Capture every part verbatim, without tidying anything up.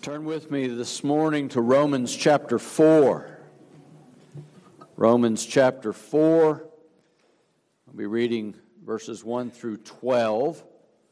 Turn with me this morning to Romans chapter four. Romans chapter four. I'll be reading verses one through twelve.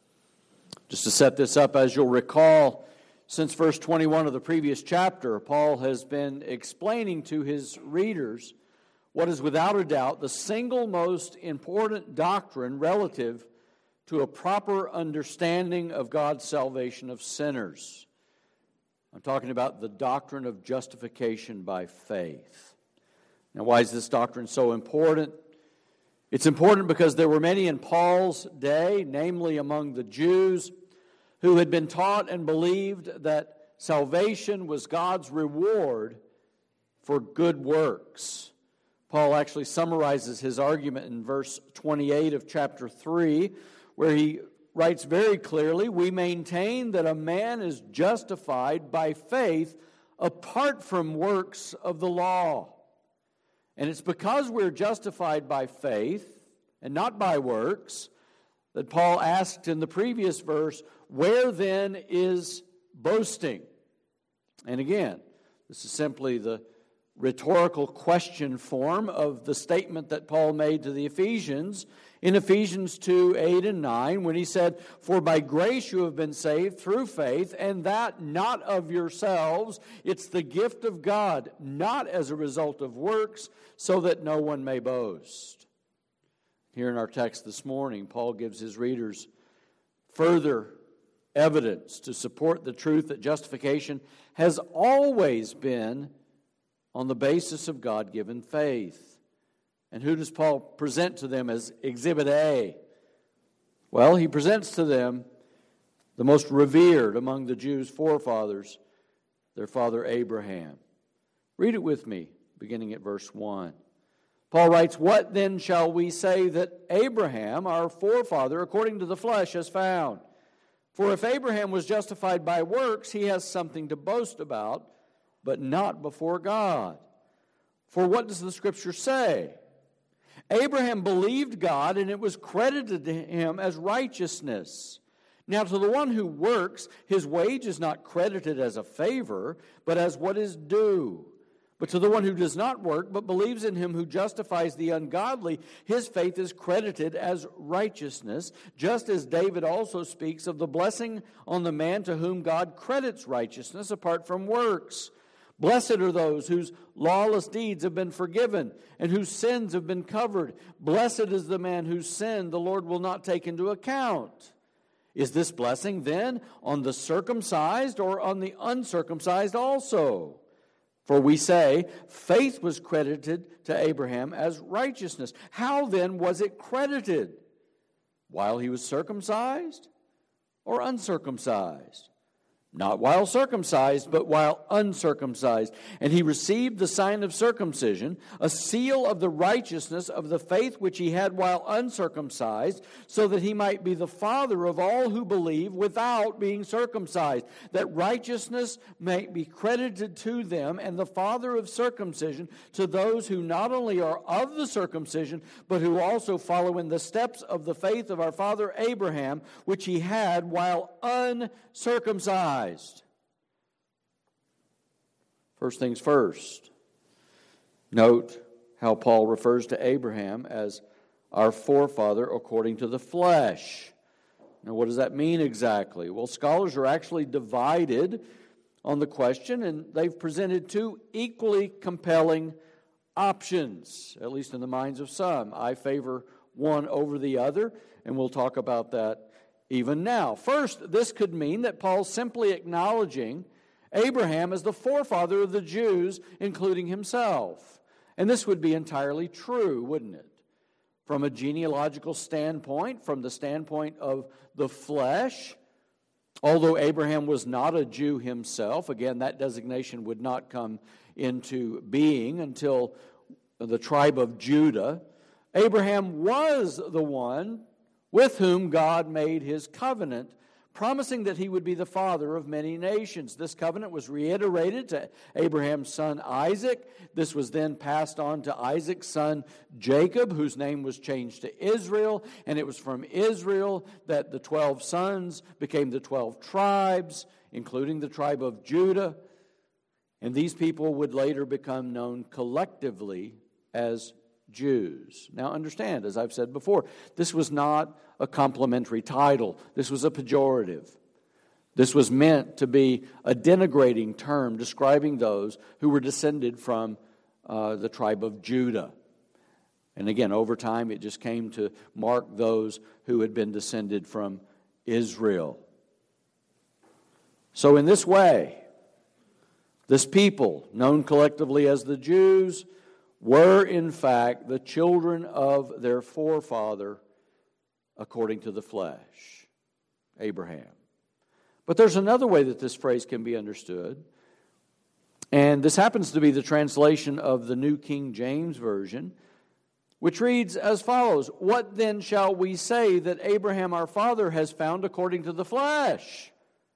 Just to set this up, as you'll recall, since verse twenty-one of the previous chapter, Paul has been explaining to his readers what is without a doubt the single most important doctrine relative to a proper understanding of God's salvation of sinners. I'm talking about the doctrine of justification by faith. Now, why is this doctrine so important? It's important because there were many in Paul's day, namely among the Jews, who had been taught and believed that salvation was God's reward for good works. Paul actually summarizes his argument in verse twenty-eight of chapter three, where he writes very clearly, "We maintain that a man is justified by faith apart from works of the law." And it's because we're justified by faith and not by works that Paul asked in the previous verse, "Where then is boasting?" And again, this is simply the rhetorical question form of the statement that Paul made to the Ephesians in Ephesians two, eight and nine, when he said, "For by grace you have been saved through faith, and that not of yourselves. It's the gift of God, not as a result of works, so that no one may boast." Here in our text this morning, Paul gives his readers further evidence to support the truth that justification has always been on the basis of God-given faith. And who does Paul present to them as Exhibit A? Well, he presents to them the most revered among the Jews' forefathers, their father Abraham. Read it with me, beginning at verse one. Paul writes, "What then shall we say that Abraham, our forefather, according to the flesh, has found? For if Abraham was justified by works, he has something to boast about, but not before God. For what does the Scripture say? Abraham believed God, and it was credited to him as righteousness. Now to the one who works, his wage is not credited as a favor, but as what is due. But to the one who does not work, but believes in him who justifies the ungodly, his faith is credited as righteousness, just as David also speaks of the blessing on the man to whom God credits righteousness apart from works. Blessed are those whose lawless deeds have been forgiven and whose sins have been covered. Blessed is the man whose sin the Lord will not take into account. Is this blessing then on the circumcised or on the uncircumcised also? For we say, faith was credited to Abraham as righteousness. How then was it credited? While he was circumcised or uncircumcised? Not while circumcised, but while uncircumcised. And he received the sign of circumcision, a seal of the righteousness of the faith which he had while uncircumcised, so that he might be the father of all who believe without being circumcised, that righteousness may be credited to them, and the father of circumcision to those who not only are of the circumcision, but who also follow in the steps of the faith of our father Abraham, which he had while uncircumcised. First things first, note how Paul refers to Abraham as our forefather according to the flesh. Now, what does that mean exactly? Well, scholars are actually divided on the question, and they've presented two equally compelling options, at least in the minds of some. I favor one over the other, and we'll talk about that even now. First, this could mean that Paul's simply acknowledging Abraham as the forefather of the Jews, including himself. And this would be entirely true, wouldn't it? From a genealogical standpoint, from the standpoint of the flesh, although Abraham was not a Jew himself, again, that designation would not come into being until the tribe of Judah, Abraham was the one with whom God made his covenant promising that he would be the father of many nations. This covenant was reiterated to Abraham's son Isaac. This was then passed on to Isaac's son Jacob, whose name was changed to Israel. And it was from Israel that the twelve sons became the twelve tribes, including the tribe of Judah. And these people would later become known collectively as Jews. Now understand, as I've said before, this was not a complimentary title. This was a pejorative. This was meant to be a denigrating term describing those who were descended from uh, the tribe of Judah. And again, over time, it just came to mark those who had been descended from Israel. So in this way, this people, known collectively as the Jews, were in fact the children of their forefather according to the flesh, Abraham. But there's another way that this phrase can be understood, and this happens to be the translation of the New King James Version, which reads as follows: "What then shall we say that Abraham our father has found according to the flesh?"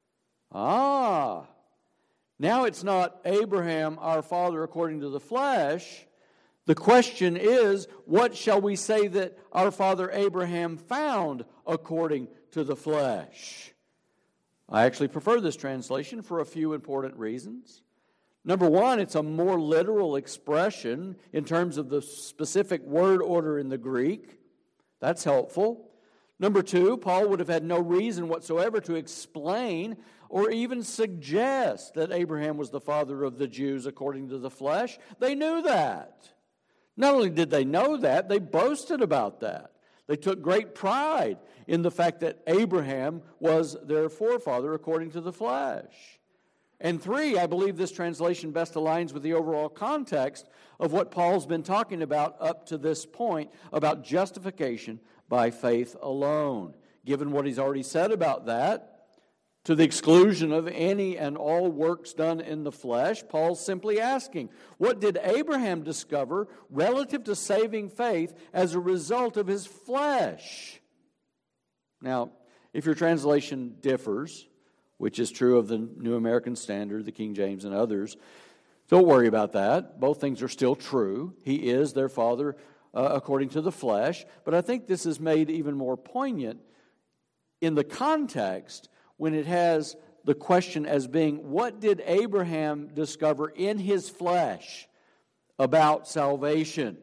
Ah, now it's not Abraham our father according to the flesh. The question is, what shall we say that our father Abraham found according to the flesh? I actually prefer this translation for a few important reasons. Number one, it's a more literal expression in terms of the specific word order in the Greek. That's helpful. Number two, Paul would have had no reason whatsoever to explain or even suggest that Abraham was the father of the Jews according to the flesh. They knew that. Not only did they know that, they boasted about that. They took great pride in the fact that Abraham was their forefather according to the flesh. And three, I believe this translation best aligns with the overall context of what Paul's been talking about up to this point, about justification by faith alone. Given what he's already said about that, to the exclusion of any and all works done in the flesh, Paul's simply asking, what did Abraham discover relative to saving faith as a result of his flesh? Now, if your translation differs, which is true of the New American Standard, the King James, and others, don't worry about that. Both things are still true. He is their father uh, according to the flesh. But I think this is made even more poignant in the context when it has the question as being, what did Abraham discover in his flesh about salvation?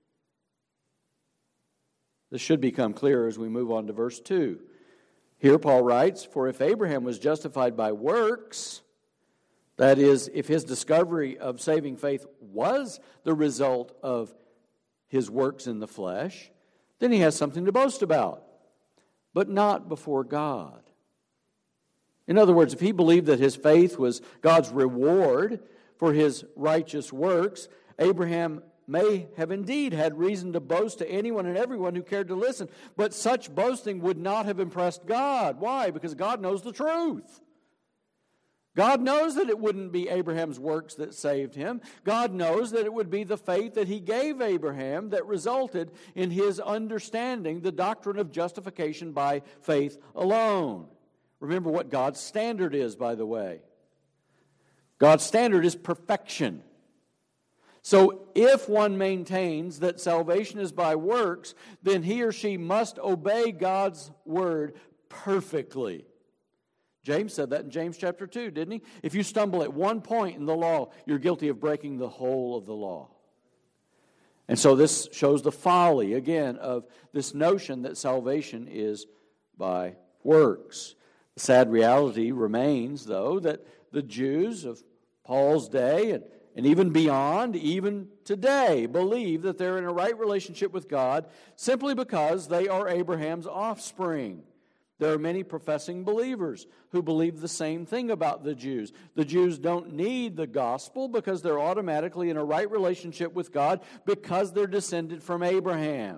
This should become clearer as we move on to verse two. Here Paul writes, "For if Abraham was justified by works," that is, if his discovery of saving faith was the result of his works in the flesh, then he has something to boast about, but not before God. In other words, if he believed that his faith was God's reward for his righteous works, Abraham may have indeed had reason to boast to anyone and everyone who cared to listen. But such boasting would not have impressed God. Why? Because God knows the truth. God knows that it wouldn't be Abraham's works that saved him. God knows that it would be the faith that he gave Abraham that resulted in his understanding the doctrine of justification by faith alone. Remember what God's standard is, by the way. God's standard is perfection. So if one maintains that salvation is by works, then he or she must obey God's word perfectly. James said that in James chapter two, didn't he? If you stumble at one point in the law, you're guilty of breaking the whole of the law. And so this shows the folly, again, of this notion that salvation is by works. The sad reality remains, though, that the Jews of Paul's day and, and even beyond, even today, believe that they're in a right relationship with God simply because they are Abraham's offspring. There are many professing believers who believe the same thing about the Jews. The Jews don't need the gospel because they're automatically in a right relationship with God because they're descended from Abraham.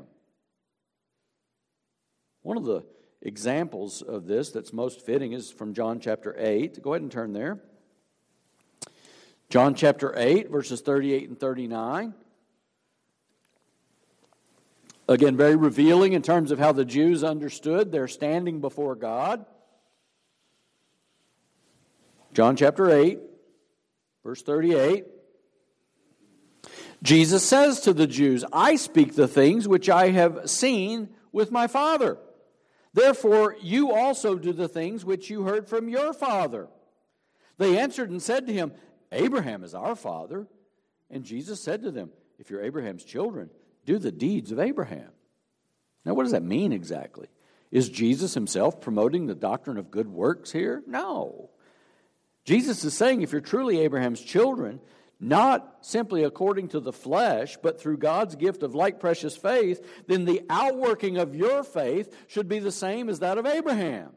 One of the examples of this that's most fitting is from John chapter eight. Go ahead and turn there. John chapter eight, verses thirty-eight and thirty-nine. Again, very revealing in terms of how the Jews understood their standing before God. John chapter eight, verse thirty-eight. Jesus says to the Jews, I speak the things which I have seen with my Father. Therefore, you also do the things which you heard from your father. They answered and said to him, Abraham is our father. And Jesus said to them, if you're Abraham's children, do the deeds of Abraham. Now, what does that mean exactly? Is Jesus himself promoting the doctrine of good works here? No. Jesus is saying if you're truly Abraham's children, not simply according to the flesh, but through God's gift of like precious faith, then the outworking of your faith should be the same as that of Abraham.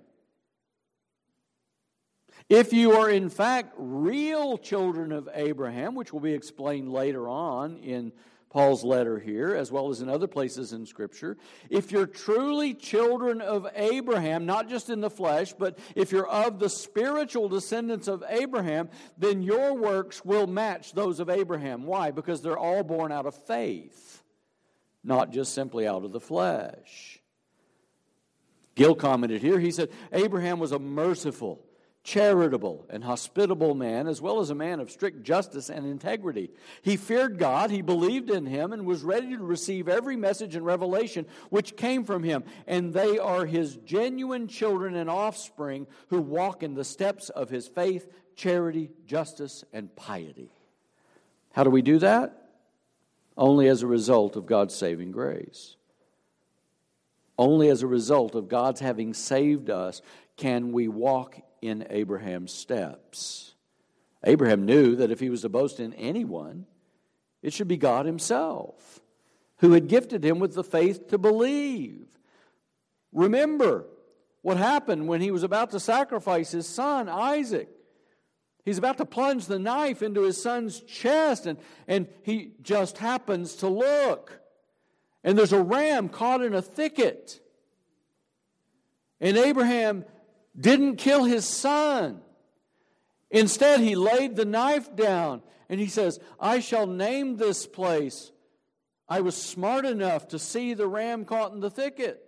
If you are in fact real children of Abraham, which will be explained later on in Paul's letter here, as well as in other places in Scripture, if you're truly children of Abraham, not just in the flesh, but if you're of the spiritual descendants of Abraham, then your works will match those of Abraham. Why? Because they're all born out of faith, not just simply out of the flesh. Gill commented here, he said, Abraham was a merciful, charitable, and hospitable man, as well as a man of strict justice and integrity. He feared God, he believed in him, and was ready to receive every message and revelation which came from him. And they are his genuine children and offspring who walk in the steps of his faith, charity, justice, and piety. How do we do that? Only as a result of God's saving grace. Only as a result of God's having saved us can we walk in Abraham's steps. Abraham knew that if he was to boast in anyone, it should be God himself, who had gifted him with the faith to believe. Remember what happened when he was about to sacrifice his son, Isaac. He's about to plunge the knife into his son's chest, and, and he just happens to look. And there's a ram caught in a thicket. And Abraham didn't kill his son. Instead, he laid the knife down and he says, I shall name this place. I was smart enough to see the ram caught in the thicket.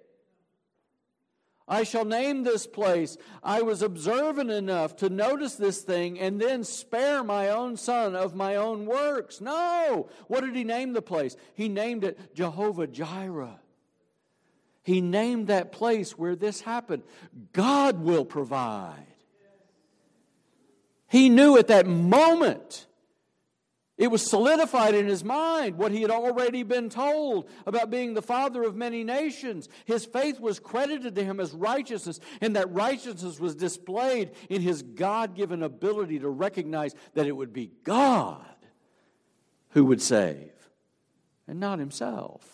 I shall name this place. I was observant enough to notice this thing and then spare my own son of my own works. No! What did he name the place? He named it Jehovah Jireh. He named that place where this happened. God will provide. He knew at that moment, it was solidified in his mind what he had already been told about being the father of many nations. His faith was credited to him as righteousness, and that righteousness was displayed in his God-given ability to recognize that it would be God who would save, and not himself.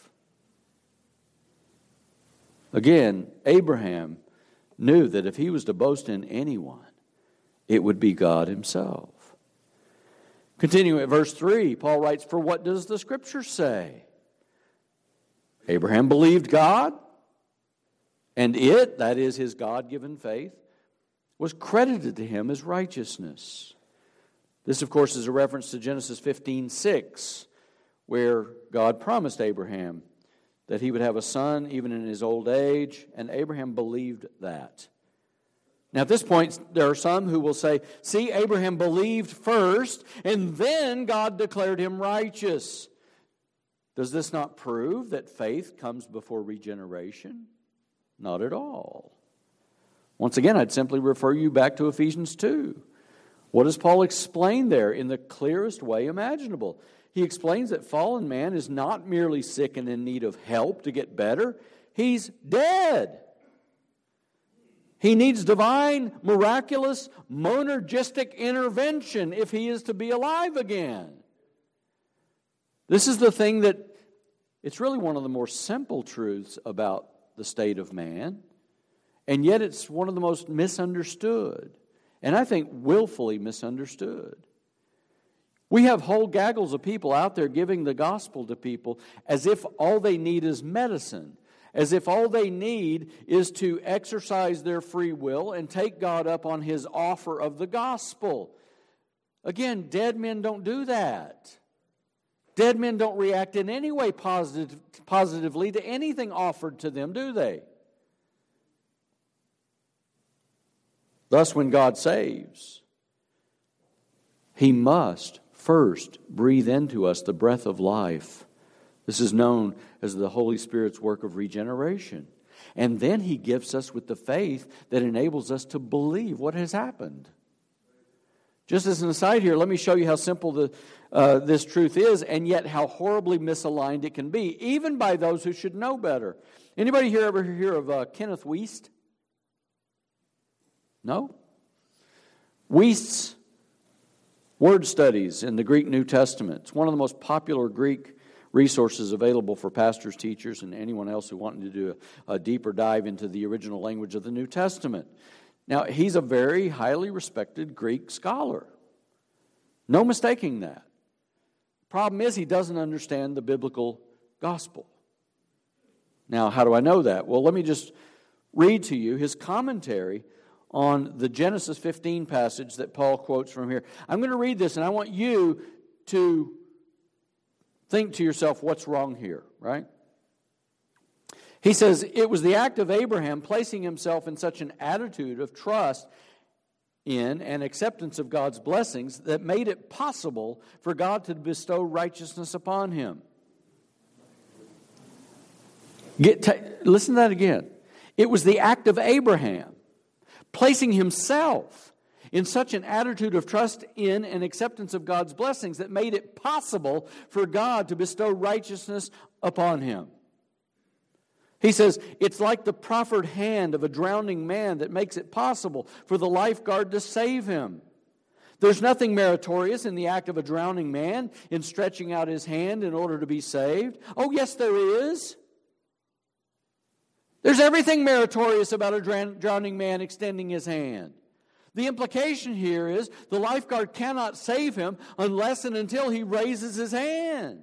Again, Abraham knew that if he was to boast in anyone, it would be God himself. Continuing at verse three, Paul writes, for what does the Scripture say? Abraham believed God, and it, that is his God-given faith, was credited to him as righteousness. This, of course, is a reference to Genesis fifteen six, where God promised Abraham that he would have a son even in his old age, and Abraham believed that. Now at this point, there are some who will say, see, Abraham believed first, and then God declared him righteous. Does this not prove that faith comes before regeneration? Not at all. Once again, I'd simply refer you back to Ephesians two. What does Paul explain there in the clearest way imaginable? He explains that fallen man is not merely sick and in need of help to get better. He's dead. He needs divine, miraculous, monergistic intervention if he is to be alive again. This is the thing that, it's really one of the more simple truths about the state of man, and yet it's one of the most misunderstood, and I think willfully misunderstood. We have whole gaggles of people out there giving the gospel to people as if all they need is medicine, as if all they need is to exercise their free will and take God up on His offer of the gospel. Again, dead men don't do that. Dead men don't react in any way positive, positively to anything offered to them, do they? Thus, when God saves, He must first breathe into us the breath of life. This is known as the Holy Spirit's work of regeneration. And then He gifts us with the faith that enables us to believe what has happened. Just as an aside here, let me show you how simple the, uh, this truth is, and yet how horribly misaligned it can be, even by those who should know better. Anybody here ever hear of uh, Kenneth Wuest? No? Wuest's word studies in the Greek New Testament. It's one of the most popular Greek resources available for pastors, teachers, and anyone else who wanted to do a, a deeper dive into the original language of the New Testament. Now, he's a very highly respected Greek scholar. No mistaking that. Problem is, he doesn't understand the biblical gospel. Now, how do I know that? Well, let me just read to you his commentary on the Genesis fifteen passage that Paul quotes from here. I'm going to read this, and I want you to think to yourself, what's wrong here, right? He says, it was the act of Abraham placing himself in such an attitude of trust in and acceptance of God's blessings that made it possible for God to bestow righteousness upon him. Get t- listen to that again. It was the act of Abraham placing himself in such an attitude of trust in and acceptance of God's blessings that made it possible for God to bestow righteousness upon him. He says, it's like the proffered hand of a drowning man that makes it possible for the lifeguard to save him. There's nothing meritorious in the act of a drowning man in stretching out his hand in order to be saved. Oh, yes, there is. There's everything meritorious about a drowning man extending his hand. The implication here is the lifeguard cannot save him unless and until he raises his hand.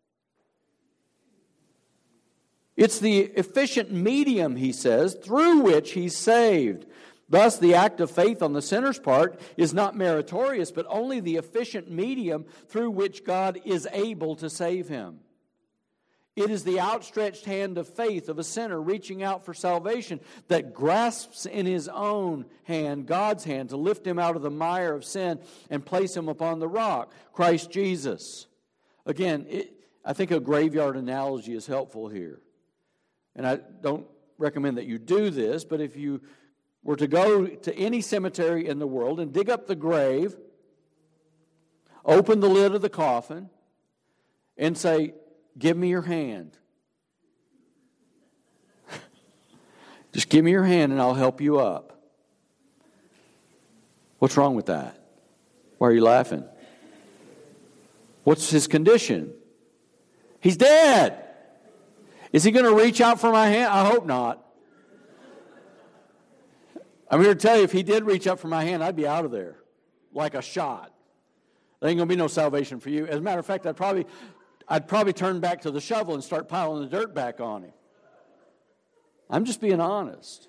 It's the efficient medium, he says, through which he's saved. Thus, the act of faith on the sinner's part is not meritorious, but only the efficient medium through which God is able to save him. It is the outstretched hand of faith of a sinner reaching out for salvation that grasps in his own hand, God's hand, to lift him out of the mire of sin and place him upon the rock, Christ Jesus. Again, it, I think a graveyard analogy is helpful here. And I don't recommend that you do this, but if you were to go to any cemetery in the world and dig up the grave, open the lid of the coffin, and say, give me your hand. Just give me your hand and I'll help you up. What's wrong with that? Why are you laughing? What's his condition? He's dead. Is he going to reach out for my hand? I hope not. I'm here to tell you, if he did reach out for my hand, I'd be out of there like a shot. There ain't going to be no salvation for you. As a matter of fact, I'd probably, I'd probably turn back to the shovel and start piling the dirt back on him. I'm just being honest.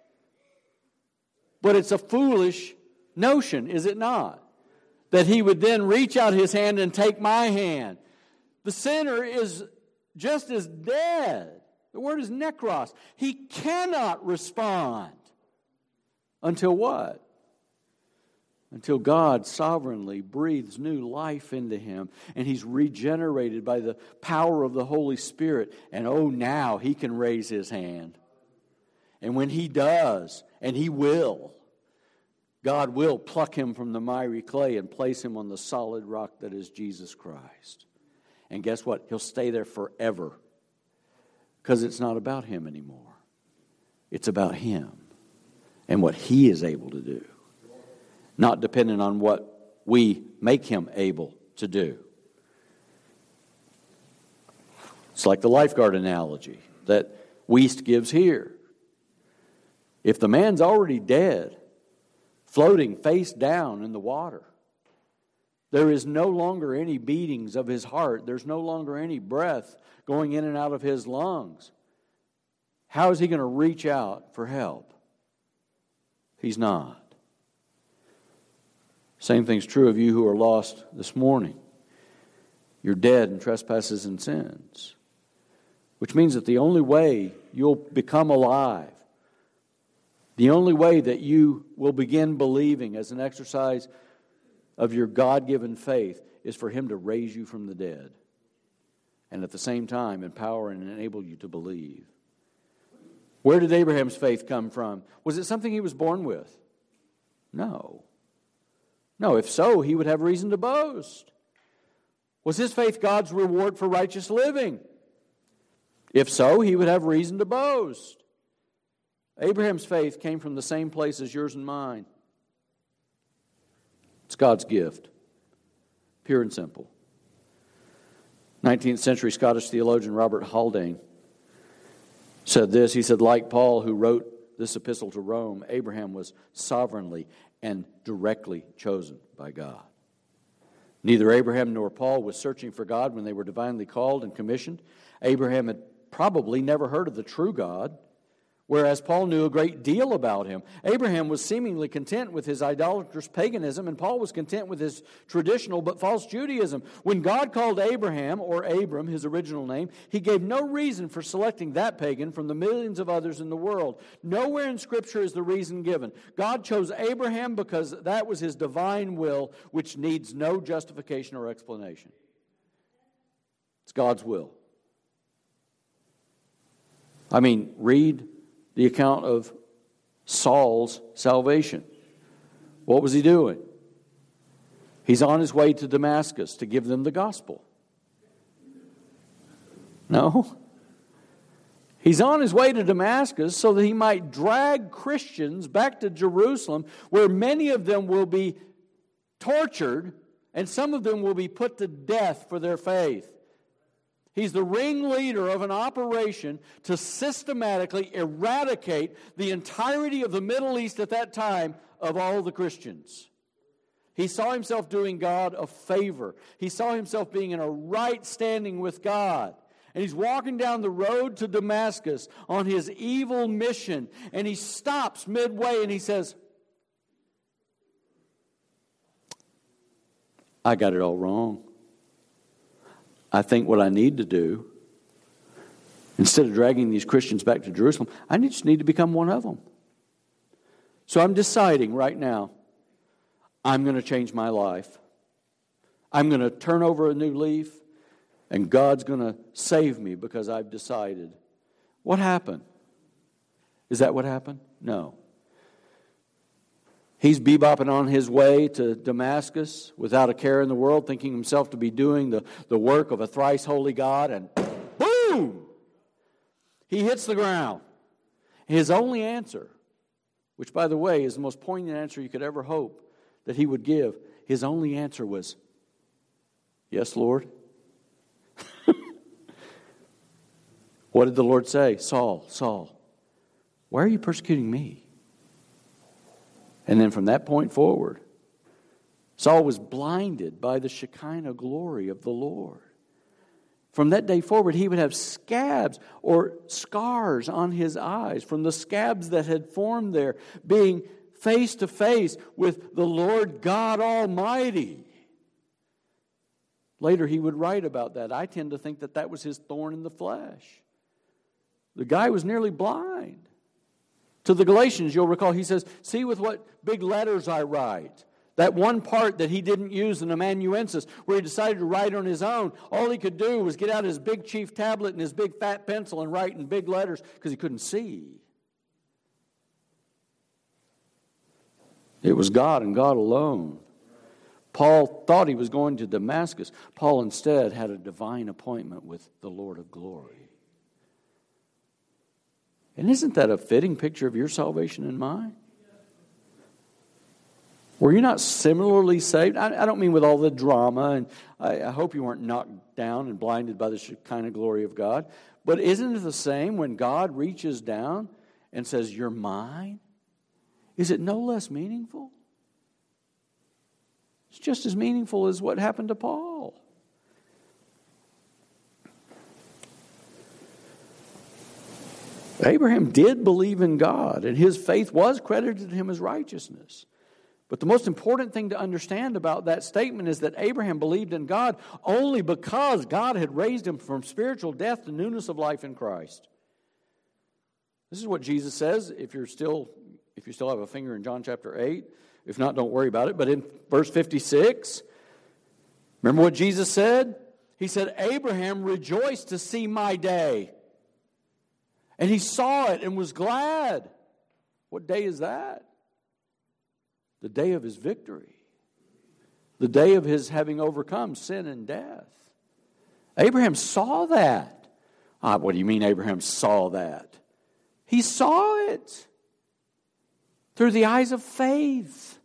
But it's a foolish notion, is it not? That he would then reach out his hand and take my hand. The sinner is just as dead. The word is nekros. He cannot respond until what? Until God sovereignly breathes new life into him and he's regenerated by the power of the Holy Spirit. And oh, now he can raise his hand. And when he does, and he will, God will pluck him from the miry clay and place him on the solid rock that is Jesus Christ. And guess what? He'll stay there forever. Because it's not about him anymore. It's about him and what he is able to do. Not dependent on what we make him able to do. It's like the lifeguard analogy that Wuest gives here. If the man's already dead, floating face down in the water, there is no longer any beatings of his heart. There's no longer any breath going in and out of his lungs. How is he going to reach out for help? He's not. Same thing's true of you who are lost this morning. You're dead in trespasses and sins. Which means that the only way you'll become alive, the only way that you will begin believing as an exercise of your God-given faith is for Him to raise you from the dead, and at the same time empower and enable you to believe. Where did Abraham's faith come from? Was it something he was born with? No. No, if so, he would have reason to boast. Was his faith God's reward for righteous living? If so, he would have reason to boast. Abraham's faith came from the same place as yours and mine. It's God's gift. Pure and simple. nineteenth century Scottish theologian Robert Haldane said this. He said, like Paul, who wrote this epistle to Rome, Abraham was sovereignly and directly chosen by God. Neither Abraham nor Paul was searching for God when they were divinely called and commissioned. Abraham had probably never heard of the true God, whereas Paul knew a great deal about Him. Abraham was seemingly content with his idolatrous paganism, and Paul was content with his traditional but false Judaism. When God called Abraham, or Abram, his original name, He gave no reason for selecting that pagan from the millions of others in the world. Nowhere in Scripture is the reason given. God chose Abraham because that was His divine will, which needs no justification or explanation. It's God's will. I mean, read the account of Saul's salvation. What was he doing? He's on his way to Damascus to give them the gospel. No. He's on his way to Damascus so that he might drag Christians back to Jerusalem, where many of them will be tortured and some of them will be put to death for their faith. He's the ringleader of an operation to systematically eradicate the entirety of the Middle East at that time of all the Christians. He saw himself doing God a favor. He saw himself being in a right standing with God. And he's walking down the road to Damascus on his evil mission. And he stops midway and he says, I got it all wrong. I think what I need to do, instead of dragging these Christians back to Jerusalem, I just need to become one of them. So I'm deciding right now, I'm going to change my life. I'm going to turn over a new leaf, and God's going to save me because I've decided. What happened? Is that what happened? No. He's bebopping on his way to Damascus without a care in the world, thinking himself to be doing the, the work of a thrice holy God, and boom! He hits the ground. His only answer, which by the way is the most poignant answer you could ever hope that he would give, his only answer was, yes, Lord. What did the Lord say? Saul, Saul, why are you persecuting me? And then from that point forward, Saul was blinded by the Shekinah glory of the Lord. From that day forward, he would have scabs or scars on his eyes from the scabs that had formed there, being face to face with the Lord God Almighty. Later, he would write about that. I tend to think that that was his thorn in the flesh. The guy was nearly blind. To the Galatians, you'll recall, he says, see with what big letters I write. That one part that he didn't use in amanuensis, where he decided to write on his own, all he could do was get out his big chief tablet and his big fat pencil and write in big letters because he couldn't see. It was God and God alone. Paul thought he was going to Damascus. Paul instead had a divine appointment with the Lord of glory. And isn't that a fitting picture of your salvation and mine? Were you not similarly saved? I, I don't mean with all the drama, and I, I hope you weren't knocked down and blinded by the Shekinah glory of God. But isn't it the same when God reaches down and says, you're mine? Is it no less meaningful? It's just as meaningful as what happened to Paul. Abraham did believe in God, and his faith was credited to him as righteousness. But the most important thing to understand about that statement is that Abraham believed in God only because God had raised him from spiritual death to newness of life in Christ. This is what Jesus says, if you're still, if you still have a finger in John chapter eight. If not, don't worry about it. But in verse fifty-six, remember what Jesus said? He said, Abraham rejoiced to see my day. And he saw it and was glad. What day is that? The day of his victory. The day of his having overcome sin and death. Abraham saw that. Ah, what do you mean Abraham saw that? He saw it through the eyes of faith.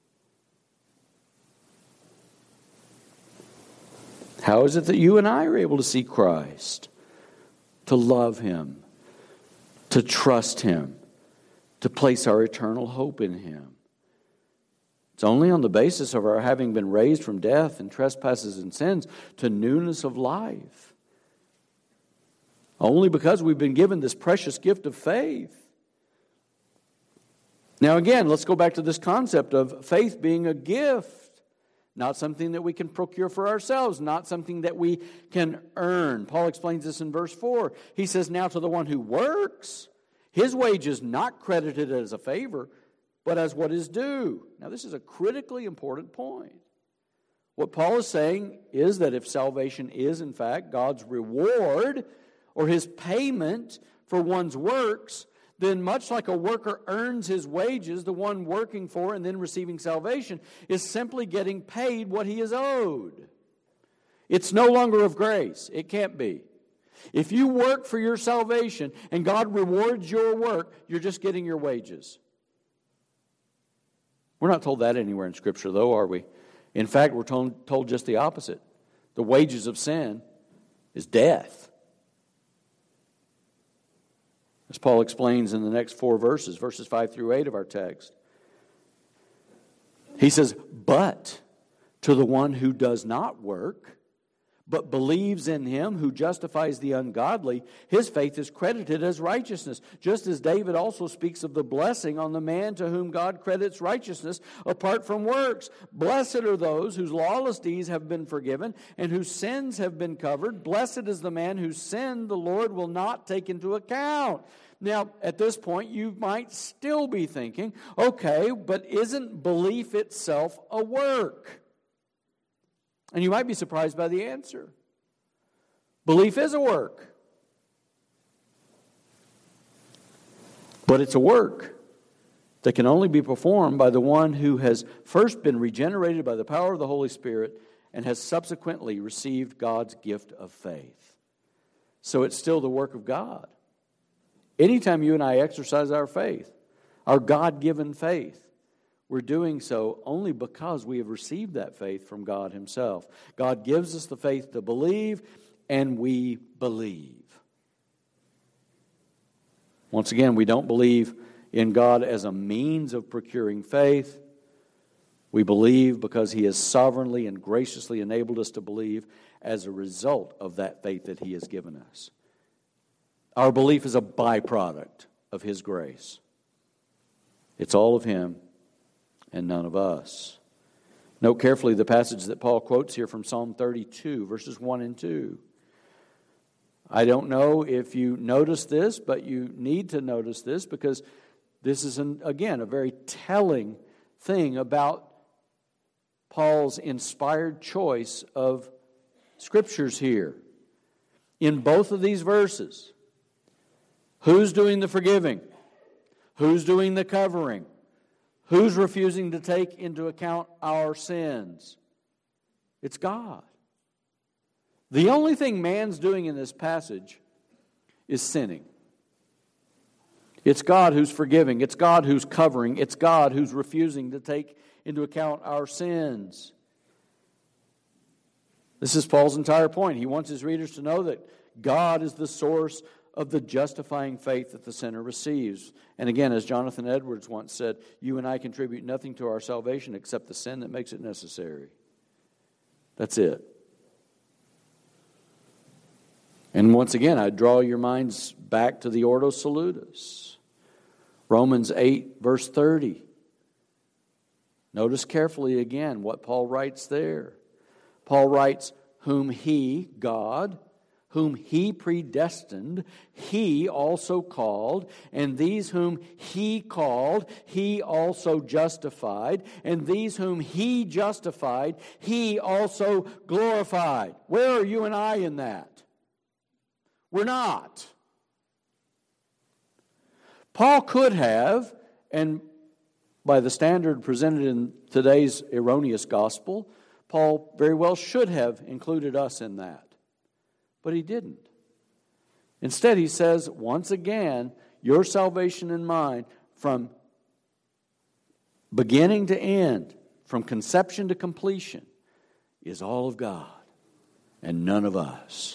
How is it that you and I are able to see Christ, to love Him, to trust Him, to place our eternal hope in Him? It's only on the basis of our having been raised from death and trespasses and sins to newness of life. Only because we've been given this precious gift of faith. Now again, let's go back to this concept of faith being a gift. Not something that we can procure for ourselves, not something that we can earn. Paul explains this in verse four. He says, now to the one who works, his wage is not credited as a favor, but as what is due. Now this is a critically important point. What Paul is saying is that if salvation is in fact God's reward or His payment for one's works, then much like a worker earns his wages, the one working for and then receiving salvation is simply getting paid what he is owed. It's no longer of grace. It can't be. If you work for your salvation and God rewards your work, you're just getting your wages. We're not told that anywhere in Scripture, though, are we? In fact, we're told, told just the opposite. The wages of sin is death. As Paul explains in the next four verses, verses five through eight of our text. He says, but to the one who does not work, but believes in Him who justifies the ungodly, his faith is credited as righteousness. Just as David also speaks of the blessing on the man to whom God credits righteousness apart from works. Blessed are those whose lawless deeds have been forgiven and whose sins have been covered. Blessed is the man whose sin the Lord will not take into account. Now, at this point, you might still be thinking, okay, but isn't belief itself a work? And you might be surprised by the answer. Belief is a work. But it's a work that can only be performed by the one who has first been regenerated by the power of the Holy Spirit and has subsequently received God's gift of faith. So it's still the work of God. Anytime you and I exercise our faith, our God-given faith, we're doing so only because we have received that faith from God Himself. God gives us the faith to believe, and we believe. Once again, we don't believe in God as a means of procuring faith. We believe because He has sovereignly and graciously enabled us to believe as a result of that faith that He has given us. Our belief is a byproduct of His grace. It's all of Him and none of us. Note carefully the passage that Paul quotes here from Psalm thirty-two, verses one and two. I don't know if you notice this, but you need to notice this because this is, an, again, a very telling thing about Paul's inspired choice of scriptures here. In both of these verses, who's doing the forgiving? Who's doing the covering? Who's refusing to take into account our sins? It's God. The only thing man's doing in this passage is sinning. It's God who's forgiving. It's God who's covering. It's God who's refusing to take into account our sins. This is Paul's entire point. He wants his readers to know that God is the source of the justifying faith that the sinner receives. And again, as Jonathan Edwards once said, you and I contribute nothing to our salvation except the sin that makes it necessary. That's it. And once again, I draw your minds back to the Ordo Salutis. Romans eight, verse thirty. Notice carefully again what Paul writes there. Paul writes, whom He, God, whom He predestined, He also called, and these whom He called, He also justified, and these whom He justified, He also glorified. Where are you and I in that? We're not. Paul could have, and by the standard presented in today's erroneous gospel, Paul very well should have included us in that. But he didn't. Instead, he says, once again, your salvation and mine, from beginning to end, from conception to completion, is all of God and none of us.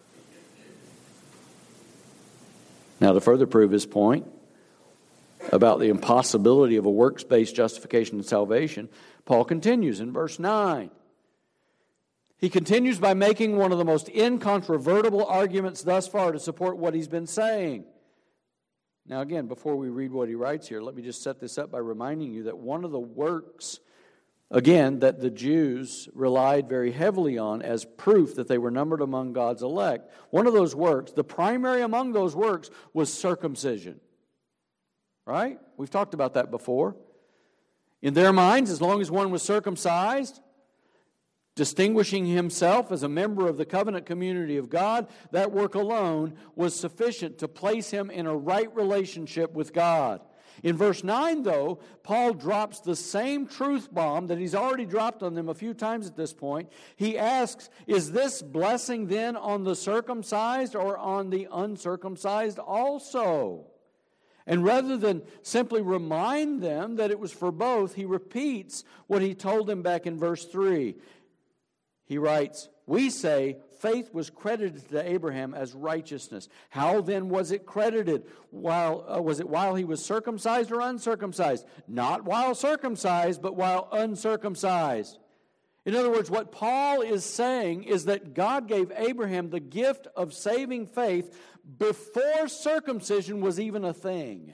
Now, to further prove his point about the impossibility of a works-based justification and salvation, Paul continues in verse nine. He continues by making one of the most incontrovertible arguments thus far to support what he's been saying. Now again, before we read what he writes here, let me just set this up by reminding you that one of the works, again, that the Jews relied very heavily on as proof that they were numbered among God's elect, one of those works, the primary among those works, was circumcision. Right? We've talked about that before. In their minds, as long as one was circumcised, distinguishing himself as a member of the covenant community of God, that work alone was sufficient to place him in a right relationship with God. In verse nine, though, Paul drops the same truth bomb that he's already dropped on them a few times at this point. He asks, is this blessing then on the circumcised or on the uncircumcised also? And rather than simply remind them that it was for both, he repeats what he told them back in verse three. He writes, we say faith was credited to Abraham as righteousness. How then was it credited? While uh, was it while he was circumcised or uncircumcised? Not while circumcised, but while uncircumcised. In other words, what Paul is saying is that God gave Abraham the gift of saving faith before circumcision was even a thing.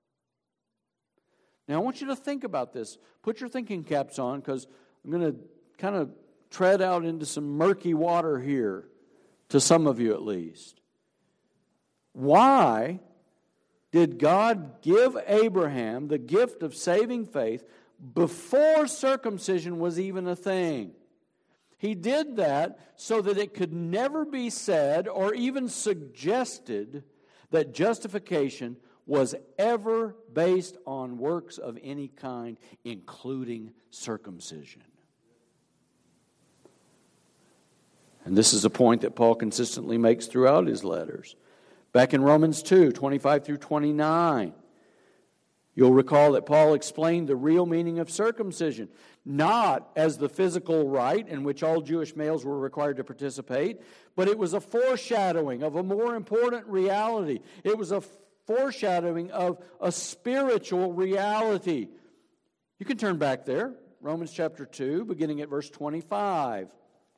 Now, I want you to think about this. Put your thinking caps on, because I'm going to kind of tread out into some murky water here, to some of you at least. Why did God give Abraham the gift of saving faith before circumcision was even a thing? He did that so that it could never be said or even suggested that justification was ever based on works of any kind, including circumcision. And this is a point that Paul consistently makes throughout his letters. Back in Romans two, twenty-five through twenty-nine, you'll recall that Paul explained the real meaning of circumcision, not as the physical rite in which all Jewish males were required to participate, but it was a foreshadowing of a more important reality. It was a foreshadowing of a spiritual reality. You can turn back there, Romans chapter two, beginning at verse twenty-five.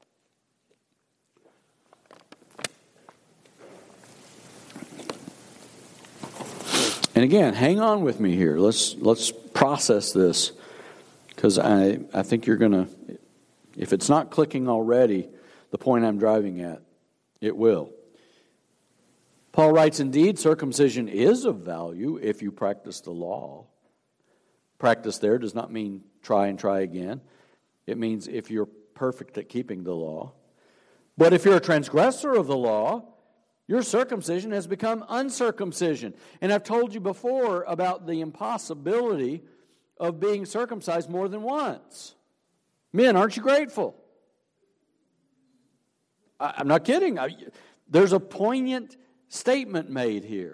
And again, hang on with me here. Let's let's process this, because I, I think you're going to, if it's not clicking already, the point I'm driving at, it will. Paul writes, indeed, circumcision is of value if you practice the law. Practice there does not mean try and try again. It means if you're perfect at keeping the law. But if you're a transgressor of the law, your circumcision has become uncircumcision. And I've told you before about the impossibility of being circumcised more than once. Men, aren't you grateful? I, I'm not kidding. I, there's a poignant statement made here.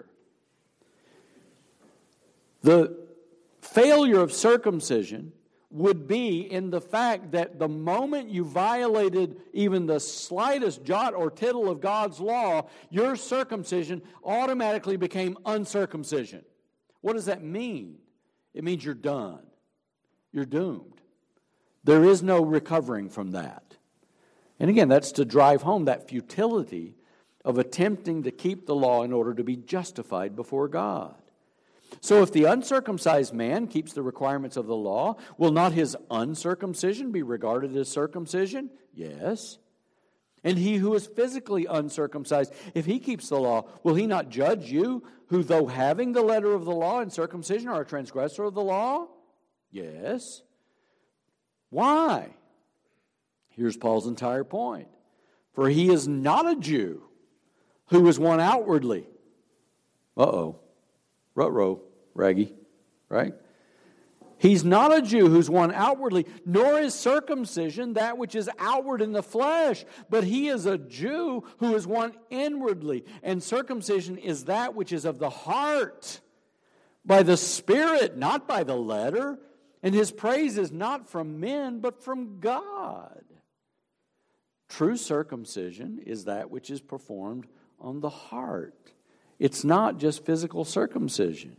The failure of circumcision would be in the fact that the moment you violated even the slightest jot or tittle of God's law, your circumcision automatically became uncircumcision. What does that mean? It means you're done. You're doomed. There is no recovering from that. And again, that's to drive home that futility of attempting to keep the law in order to be justified before God. So if the uncircumcised man keeps the requirements of the law, will not his uncircumcision be regarded as circumcision? Yes. And he who is physically uncircumcised, if he keeps the law, will he not judge you, who though having the letter of the law and circumcision are a transgressor of the law? Yes. Why? Here's Paul's entire point. For he is not a Jew who is one outwardly. Uh-oh. Ruh-roh, raggy, right? He's not a Jew who's one outwardly, nor is circumcision that which is outward in the flesh, but he is a Jew who is one inwardly, and circumcision is that which is of the heart, by the Spirit, not by the letter, and his praise is not from men, but from God. True circumcision is that which is performed on the heart. It's not just physical circumcision.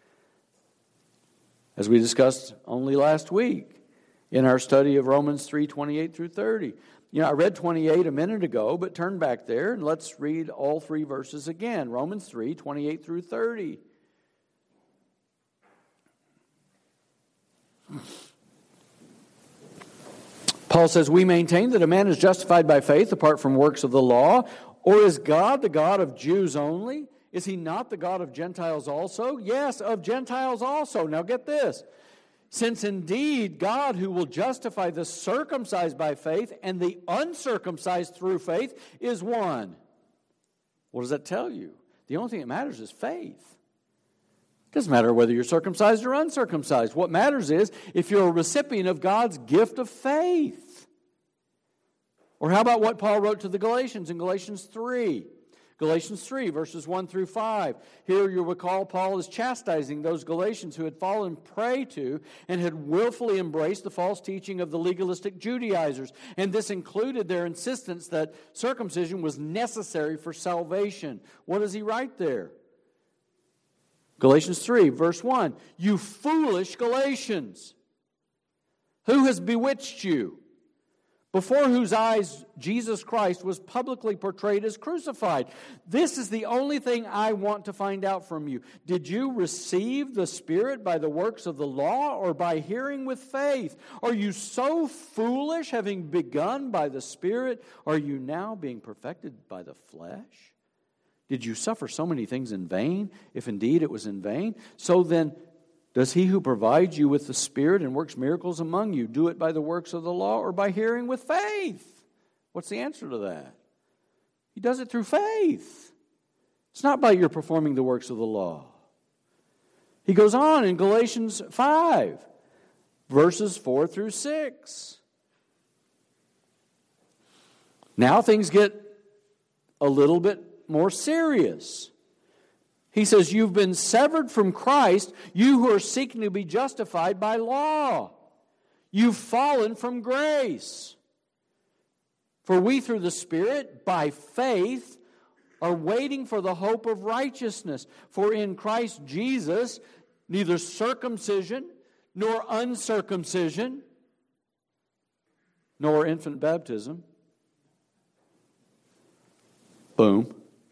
As we discussed only last week in our study of Romans three, twenty-eight through thirty. You know, I read twenty-eight a minute ago, but turn back there and let's read all three verses again. Romans three, twenty-eight through thirty. Paul says, we maintain that a man is justified by faith apart from works of the law. Or is God the God of Jews only? Is he not the God of Gentiles also? Yes, of Gentiles also. Now get this. Since indeed God, who will justify the circumcised by faith and the uncircumcised through faith, is one. What does that tell you? The only thing that matters is faith. It doesn't matter whether you're circumcised or uncircumcised. What matters is if you're a recipient of God's gift of faith. Or how about what Paul wrote to the Galatians in Galatians three? Galatians three, verses one through five. Here you'll recall Paul is chastising those Galatians who had fallen prey to and had willfully embraced the false teaching of the legalistic Judaizers. And this included their insistence that circumcision was necessary for salvation. What does he write there? Galatians three, verse one. You foolish Galatians, who has bewitched you? Before whose eyes Jesus Christ was publicly portrayed as crucified. This is the only thing I want to find out from you. Did you receive the Spirit by the works of the law or by hearing with faith? Are you so foolish, having begun by the Spirit? Are you now being perfected by the flesh? Did you suffer so many things in vain, if indeed it was in vain? So then, does he who provides you with the Spirit and works miracles among you do it by the works of the law or by hearing with faith? What's the answer to that? He does it through faith. It's not by your performing the works of the law. He goes on in Galatians five, verses four through six. Now things get a little bit more serious. He says, you've been severed from Christ, you who are seeking to be justified by law. You've fallen from grace. For we through the Spirit, by faith, are waiting for the hope of righteousness. For in Christ Jesus, neither circumcision nor uncircumcision, nor infant baptism, boom,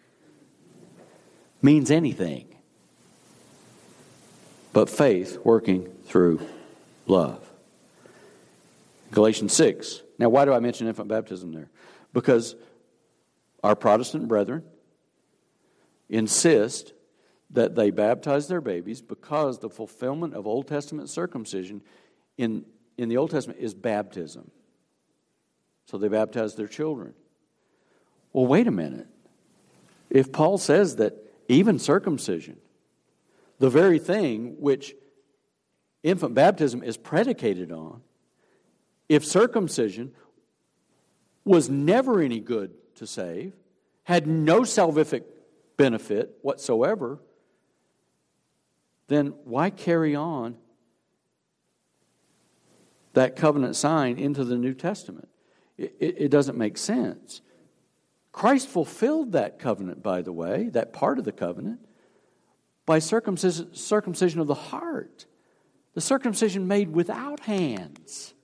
means anything but faith working through love. Galatians six. Now, why do I mention infant baptism there? Because our Protestant brethren insist that they baptize their babies because the fulfillment of Old Testament circumcision in, in the Old Testament is baptism. So they baptize their children. Well, wait a minute. If Paul says that even circumcision, the very thing which infant baptism is predicated on, if circumcision was never any good to save, had no salvific benefit whatsoever, then why carry on that covenant sign into the New Testament? It, it, it doesn't make sense. Christ fulfilled that covenant, by the way, that part of the covenant, by circumcision, circumcision of the heart. The circumcision made without hands.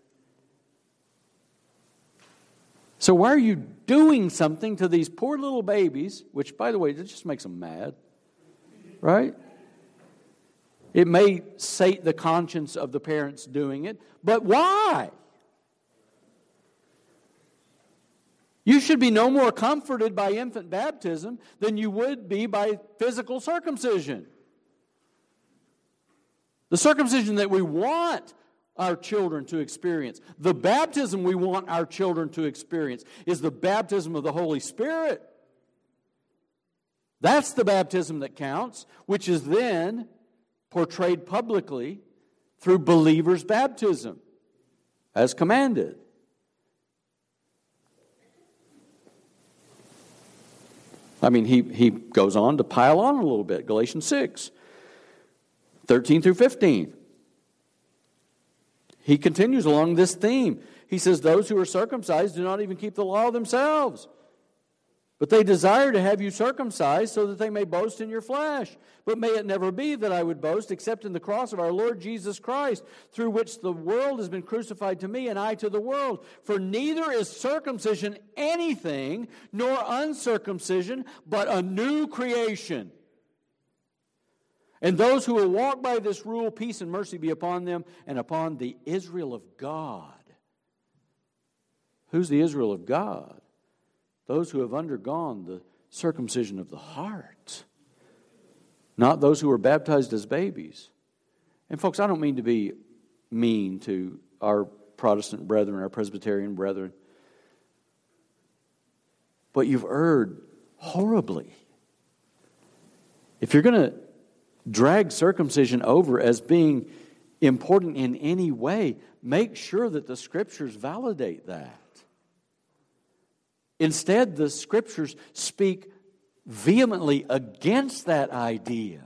So why are you doing something to these poor little babies, which, by the way, it just makes them mad, right? It may sate the conscience of the parents doing it, but why? You should be no more comforted by infant baptism than you would be by physical circumcision. The circumcision that we want our children to experience, the baptism we want our children to experience, is the baptism of the Holy Spirit. That's the baptism that counts, which is then portrayed publicly through believers' baptism, as commanded. I mean, he, he goes on to pile on a little bit. Galatians six, thirteen through fifteen. He continues along this theme. He says, those who are circumcised do not even keep the law themselves, but they desire to have you circumcised so that they may boast in your flesh. But may it never be that I would boast except in the cross of our Lord Jesus Christ, through which the world has been crucified to me and I to the world. For neither is circumcision anything, nor uncircumcision, but a new creation. And those who will walk by this rule, peace and mercy be upon them and upon the Israel of God. Who's the Israel of God? Those who have undergone the circumcision of the heart. Not those who were baptized as babies. And folks, I don't mean to be mean to our Protestant brethren, our Presbyterian brethren, but you've erred horribly. If you're going to drag circumcision over as being important in any way, make sure that the Scriptures validate that. Instead, the Scriptures speak vehemently against that idea.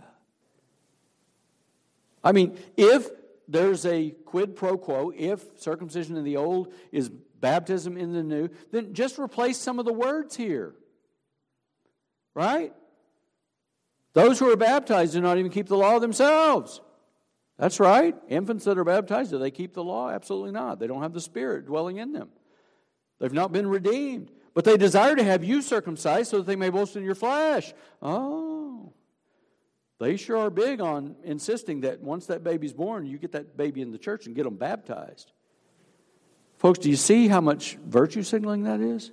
I mean, if there's a quid pro quo, if circumcision in the old is baptism in the new, then just replace some of the words here. Right? Those who are baptized do not even keep the law themselves. That's right. Infants that are baptized, do they keep the law? Absolutely not. They don't have the Spirit dwelling in them. They've not been redeemed. But they desire to have you circumcised so that they may boast in your flesh. Oh. They sure are big on insisting that once that baby's born, you get that baby in the church and get them baptized. Folks, do you see how much virtue signaling that is?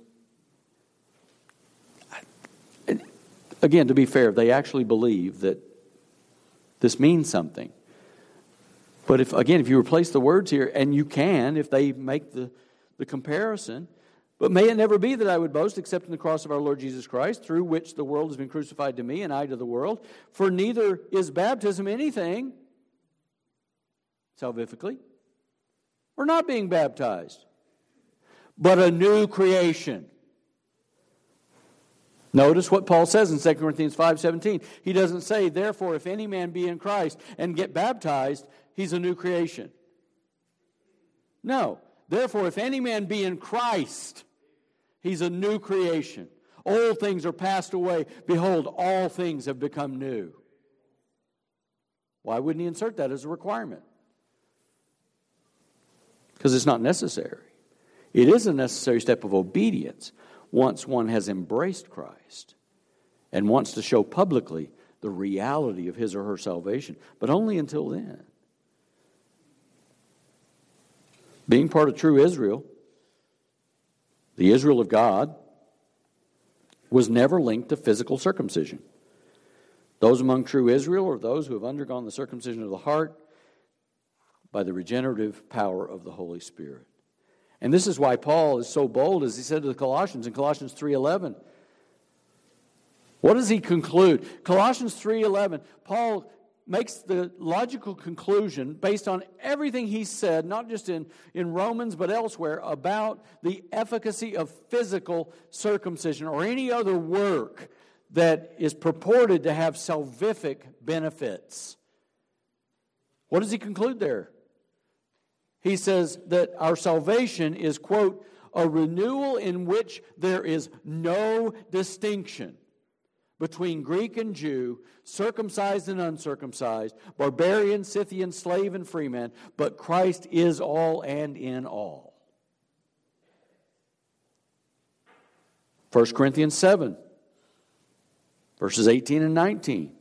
Again, to be fair, they actually believe that this means something. But if again, if you replace the words here, and you can, if they make the, the comparison, but may it never be that I would boast except in the cross of our Lord Jesus Christ, through which the world has been crucified to me and I to the world. For neither is baptism anything, salvifically, or not being baptized, but a new creation. Notice what Paul says in Second Corinthians five seventeen. He doesn't say, therefore, if any man be in Christ and get baptized, he's a new creation. No. Therefore, if any man be in Christ, he's a new creation. Old things are passed away. Behold, all things have become new. Why wouldn't he insert that as a requirement? Because it's not necessary. It is a necessary step of obedience once one has embraced Christ and wants to show publicly the reality of his or her salvation, but only until then. Being part of true Israel, the Israel of God, was never linked to physical circumcision. Those among true Israel are those who have undergone the circumcision of the heart by the regenerative power of the Holy Spirit. And this is why Paul is so bold, as he said to the Colossians in Colossians three eleven. What does he conclude? Colossians three eleven, Paul makes the logical conclusion based on everything he said, not just in, in Romans but elsewhere, about the efficacy of physical circumcision or any other work that is purported to have salvific benefits. What does he conclude there? He says that our salvation is, quote, a renewal in which there is no distinction between Greek and Jew, circumcised and uncircumcised, barbarian, Scythian, slave and freeman, but Christ is all and in all. First Corinthians seven, verses eighteen and nineteen.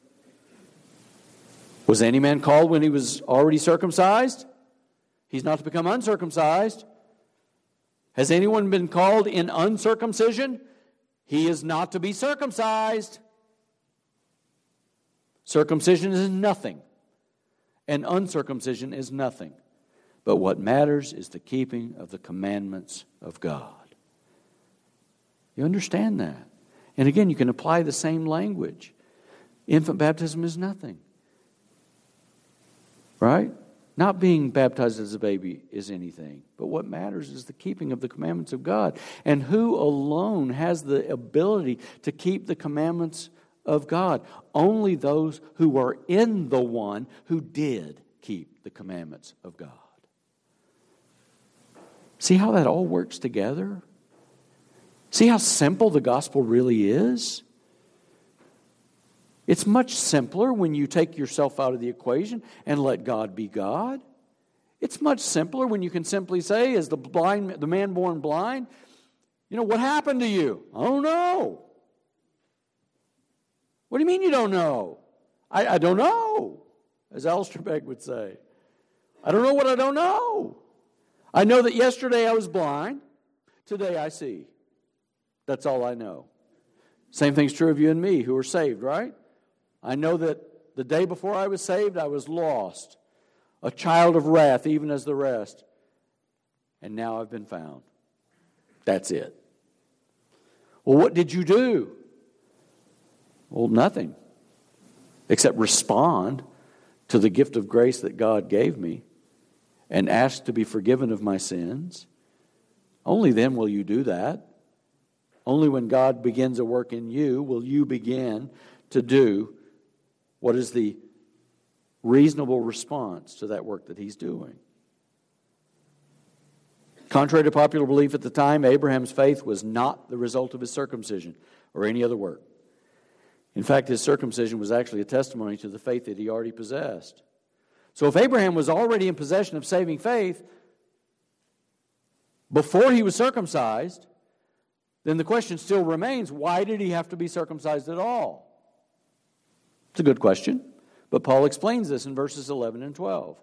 Was any man called when he was already circumcised? He's not to become uncircumcised. Has anyone been called in uncircumcision? He is not to be circumcised. Circumcision is nothing, and uncircumcision is nothing. But what matters is the keeping of the commandments of God. You understand that? And again, you can apply the same language. Infant baptism is nothing. Right? Not being baptized as a baby is anything. But what matters is the keeping of the commandments of God. And who alone has the ability to keep the commandments of God? Only those who are in the one who did keep the commandments of God. See how that all works together? See how simple the gospel really is? It's much simpler when you take yourself out of the equation and let God be God. It's much simpler when you can simply say, as the blind, the man born blind, you know, what happened to you? I don't know. What do you mean you don't know? I, I don't know, as Alistair Begg would say. I don't know what I don't know. I know that yesterday I was blind. Today I see. That's all I know. Same thing's true of you and me who are saved, right? I know that the day before I was saved, I was lost, a child of wrath, even as the rest. And now I've been found. That's it. Well, what did you do? Well, nothing, except respond to the gift of grace that God gave me and ask to be forgiven of my sins. Only then will you do that. Only when God begins a work in you will you begin to do what is the reasonable response to that work that He's doing. Contrary to popular belief at the time, Abraham's faith was not the result of his circumcision or any other work. In fact, his circumcision was actually a testimony to the faith that he already possessed. So if Abraham was already in possession of saving faith before he was circumcised, then the question still remains, why did he have to be circumcised at all? It's a good question, but Paul explains this in verses eleven and twelve.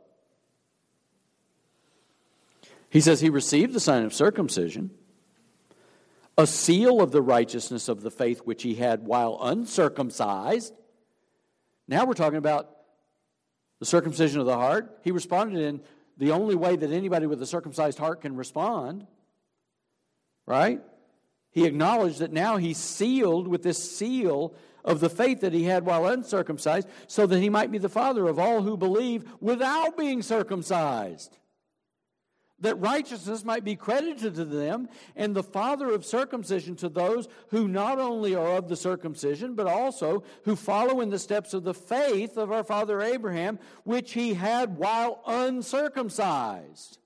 He says he received the sign of circumcision, a seal of the righteousness of the faith which he had while uncircumcised. Now we're talking about the circumcision of the heart. He responded in the only way that anybody with a circumcised heart can respond, right? He acknowledged that now he's sealed with this seal of the faith that he had while uncircumcised, so that he might be the father of all who believe without being circumcised, that righteousness might be credited to them, and the father of circumcision to those who not only are of the circumcision, but also who follow in the steps of the faith of our father Abraham, which he had while uncircumcised.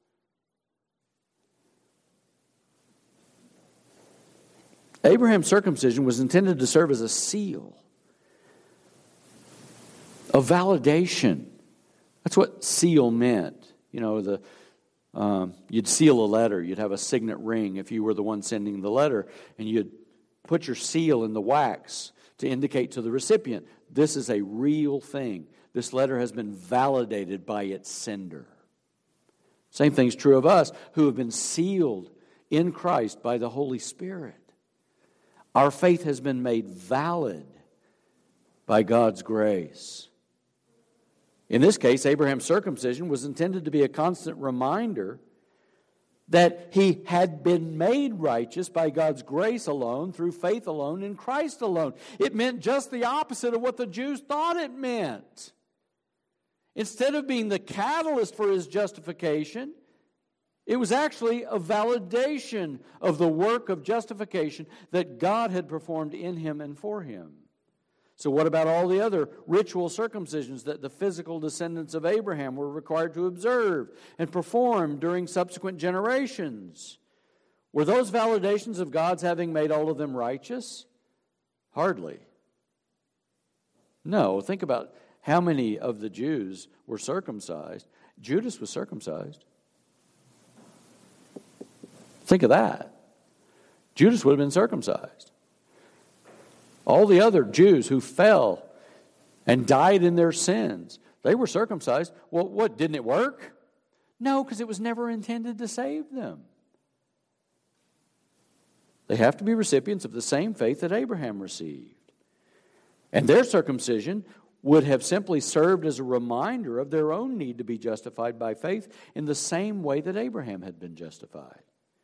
Abraham's circumcision was intended to serve as a seal, a validation. That's what seal meant. You know, the um, you'd seal a letter. You'd have a signet ring if you were the one sending the letter, and you'd put your seal in the wax to indicate to the recipient, this is a real thing. This letter has been validated by its sender. Same thing's true of us who have been sealed in Christ by the Holy Spirit. Our faith has been made valid by God's grace. In this case, Abraham's circumcision was intended to be a constant reminder that he had been made righteous by God's grace alone, through faith alone, in Christ alone. It meant just the opposite of what the Jews thought it meant. Instead of being the catalyst for his justification, it was actually a validation of the work of justification that God had performed in him and for him. So what about all the other ritual circumcisions that the physical descendants of Abraham were required to observe and perform during subsequent generations? Were those validations of God's having made all of them righteous? Hardly. No, think about how many of the Jews were circumcised. Judas was circumcised. Think of that. Judas would have been circumcised. All the other Jews who fell and died in their sins, they were circumcised. Well, what, didn't it work? No, because it was never intended to save them. They have to be recipients of the same faith that Abraham received. And their circumcision would have simply served as a reminder of their own need to be justified by faith in the same way that Abraham had been justified.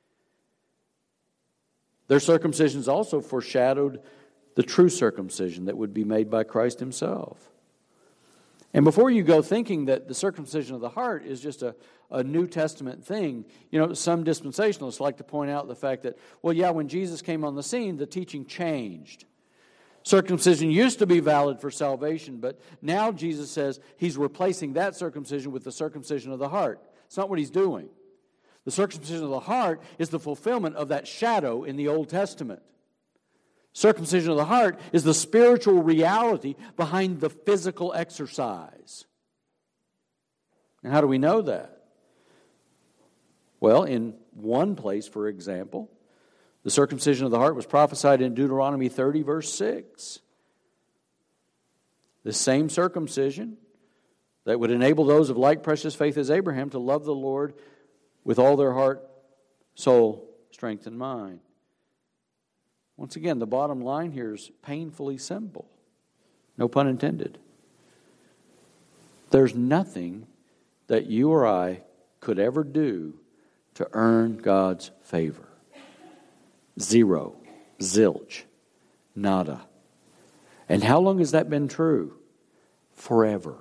Their circumcisions also foreshadowed the true circumcision that would be made by Christ himself. And before you go thinking that the circumcision of the heart is just a, a New Testament thing, you know, some dispensationalists like to point out the fact that, well, yeah, when Jesus came on the scene, the teaching changed. Circumcision used to be valid for salvation, but now Jesus says he's replacing that circumcision with the circumcision of the heart. It's not what he's doing. The circumcision of the heart is the fulfillment of that shadow in the Old Testament. Circumcision of the heart is the spiritual reality behind the physical exercise. Now, how do we know that? Well, in one place, for example, the circumcision of the heart was prophesied in Deuteronomy thirty, verse six. The same circumcision that would enable those of like precious faith as Abraham to love the Lord with all their heart, soul, strength, and mind. Once again, the bottom line here is painfully simple. No pun intended. There's nothing that you or I could ever do to earn God's favor. Zero. Zilch. Nada. And how long has that been true? Forever.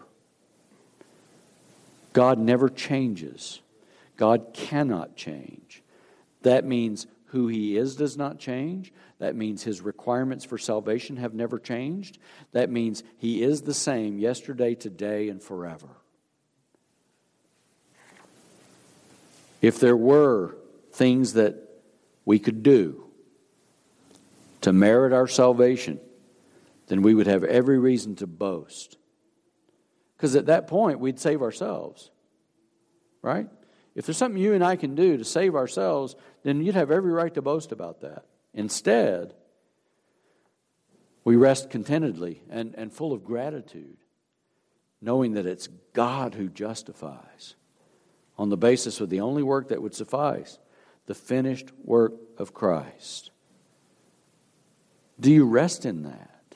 God never changes. God cannot change. That means who He is does not change. That means His requirements for salvation have never changed. That means He is the same yesterday, today, and forever. If there were things that we could do to merit our salvation, then we would have every reason to boast. Because at that point, we'd save ourselves. Right? If there's something you and I can do to save ourselves, then you'd have every right to boast about that. Instead, we rest contentedly and, and full of gratitude, knowing that it's God who justifies on the basis of the only work that would suffice, the finished work of Christ. Do you rest in that?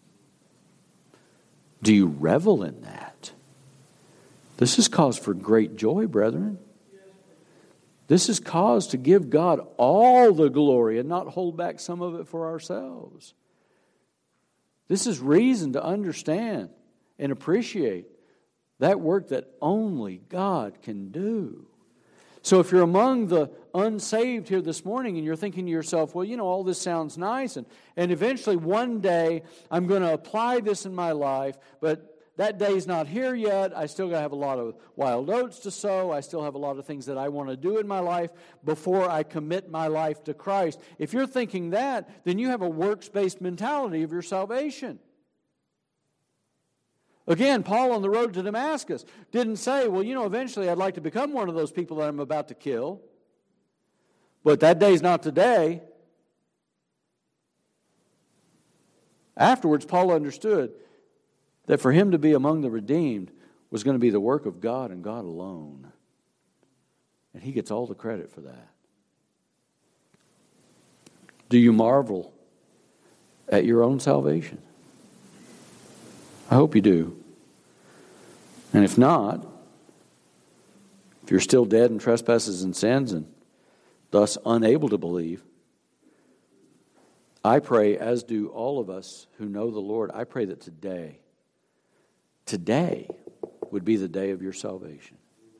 Do you revel in that? This is cause for great joy, brethren. This is cause to give God all the glory and not hold back some of it for ourselves. This is reason to understand and appreciate that work that only God can do. So if you're among the unsaved here this morning and you're thinking to yourself, well, you know, all this sounds nice, and, and eventually one day I'm going to apply this in my life, but that day's not here yet. I still got to have a lot of wild oats to sow. I still have a lot of things that I want to do in my life before I commit my life to Christ. If you're thinking that, then you have a works-based mentality of your salvation. Again, Paul on the road to Damascus didn't say, well, you know, eventually I'd like to become one of those people that I'm about to kill. But that day's not today. Afterwards, Paul understood that for him to be among the redeemed was going to be the work of God and God alone. And he gets all the credit for that. Do you marvel at your own salvation? I hope you do. And if not, if you're still dead in trespasses and sins and thus unable to believe, I pray, as do all of us who know the Lord, I pray that today, today would be the day of your salvation.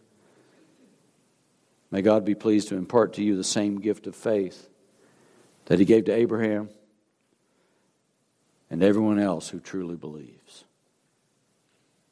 May God be pleased to impart to you the same gift of faith that He gave to Abraham and everyone else who truly believes.